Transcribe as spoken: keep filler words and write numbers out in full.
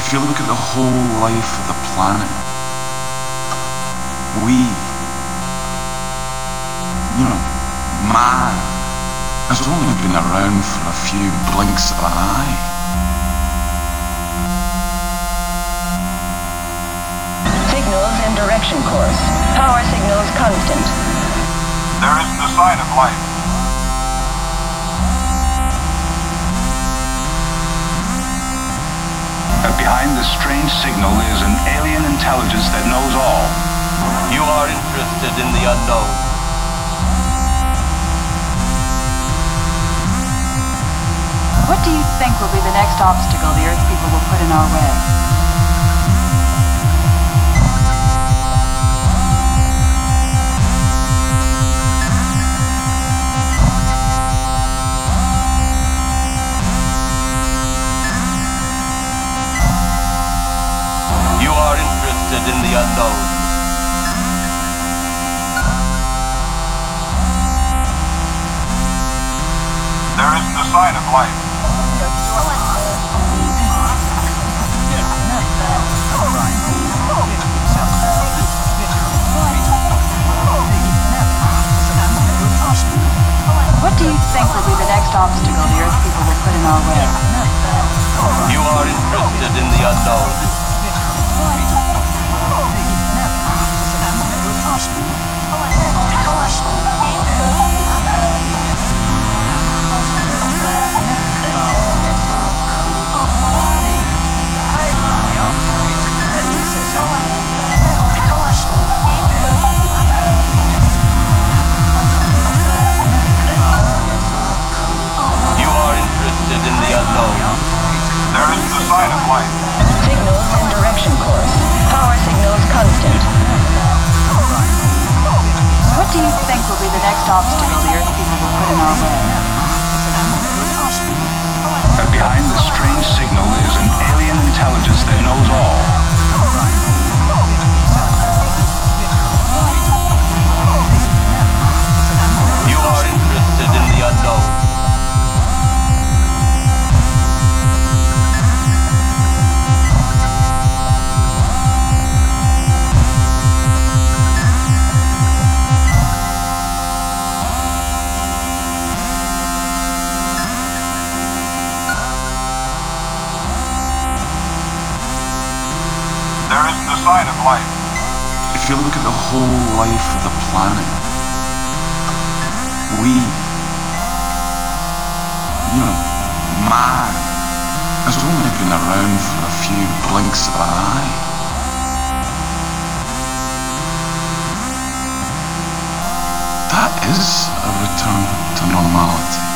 If you look at the whole life of the planet, we, you know, man, has only been around for a few blinks of an eye. Signals in direction course. Power signals constant. There isn't a sign of life. But behind this strange signal is an alien intelligence that knows all. You are interested in the unknown. What do you think will be the next obstacle the Earth people will put in our way? You are interested in the unknown. There isn't a sign of life. What do you think will be the next obstacle the Earth people will put in our way? You are interested in the unknown. In the unknown. There isn't a sign of life. Signals in direction course. Power signals constant. What do you think will be the next obstacle the Earth people will put in our way? But behind this strange signal is an alien intelligence that knows all. You are interested in the unknown. There isn't a sign of life. If you look at the whole life of the planet, we, you know, man, has only been around for a few blinks of an eye. That is a return to normality.